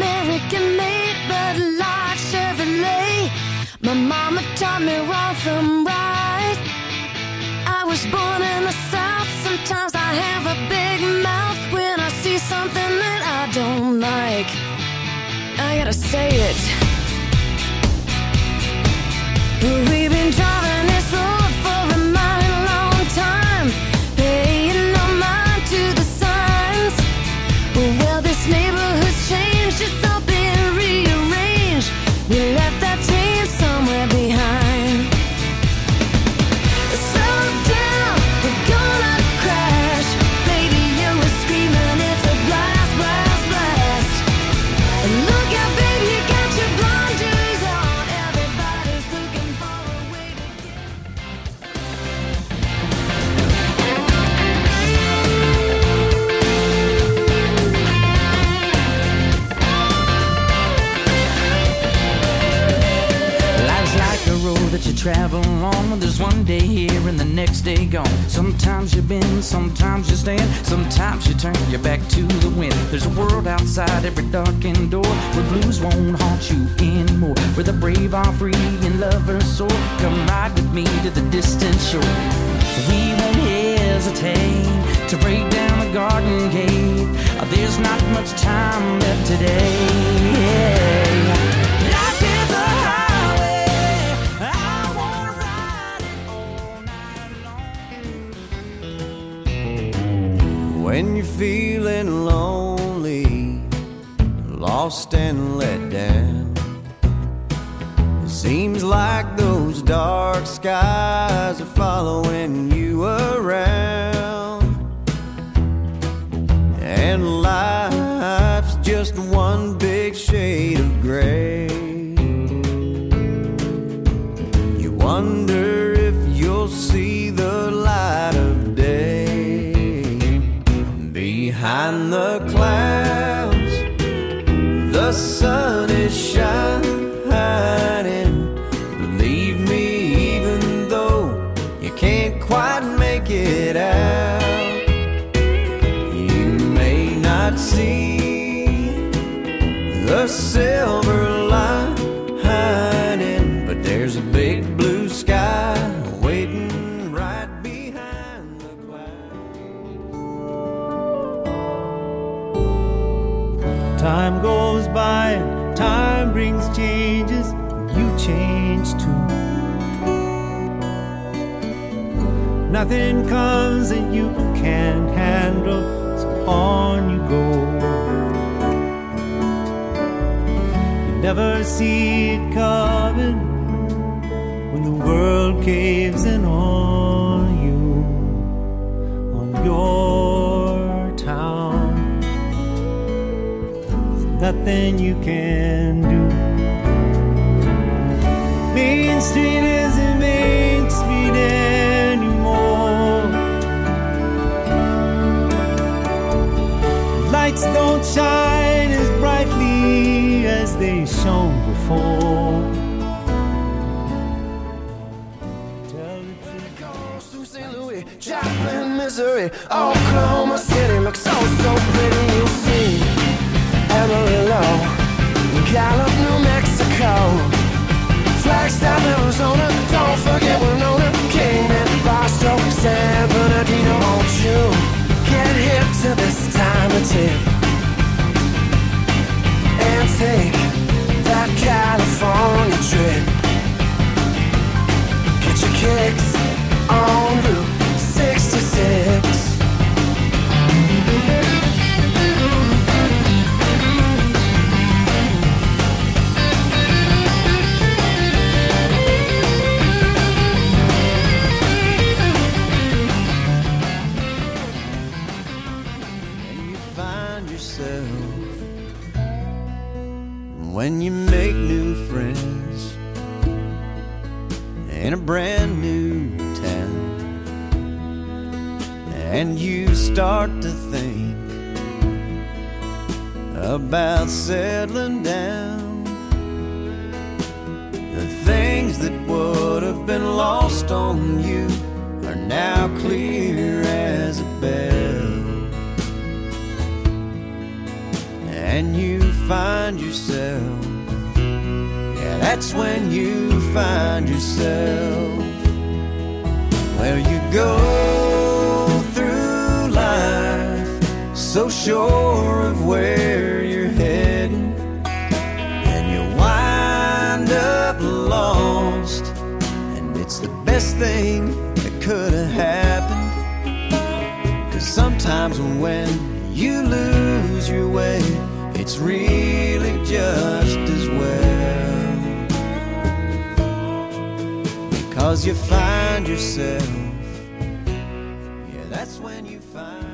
American-made Bud Light Chevrolet. My mama taught me wrong from right. I was born in the South. Sometimes I have a big mouth when I see something that I don't like. I gotta say it. We've been driving this road for a mighty long time, paying no mind to the signs. Well, this neighborhood's changed, it's all been rearranged. We left that team somewhere behind. Slow down, we're gonna crash. Baby, you were screaming, it's a blast, blast, blast. Look out, baby, you got your blinders on. Everybody's looking for a way to get. Life's like a road that you travel on. There's one day here and the next day gone. Sometimes you bend, sometimes you stand, sometimes you turn your back to the wind. There's a world outside every darkened door, where blues won't haunt you anymore, where the brave are free and lovers soar. Come ride with me to the distant shore. We won't hesitate to break down the garden gate. There's not much time left today. Life is a highway, I wanna ride it all night long. When you're feeling lonely, lost and let down, it seems like those dark skies are following you around, and life's just one big shade of gray. You wonder if you'll see the light of day behind the clouds. The sun is shining. Believe me, even though you can't quite make it out, you may not see the silver lining, but there's a big blue sky waiting right behind the clouds. Time goes by, time brings changes, you change too. Nothing comes that you can't handle, so on you go. You never see it coming when the world caves in on you, on your town. There's nothing you can do. Main Street isn't Main Street anymore. Lights don't shine as brightly as they shone before. Tell the truth. Goes through St. Louis, Joplin, Missouri, Oklahoma City looks so, so pretty. You'll see Amarillo, Gallup, New Mexico, Flagstaff, Arizona, don't forget Winona, Kingman, Barstow, San Bernardino. Won't you get hip to this time of tip and take that California trip? Get your kicks on Route 66. When you make new friends in a brand new town, and you start to think about settling down, the things that would have been lost on you are now clear as a bell. And you find yourself. Yeah, that's when you find yourself. Well, you go through life so sure of where you're heading, and you wind up lost, and it's the best thing that could have happened. 'Cause sometimes when you lose your way, it's really just as well, because you find yourself. Yeah, that's when you find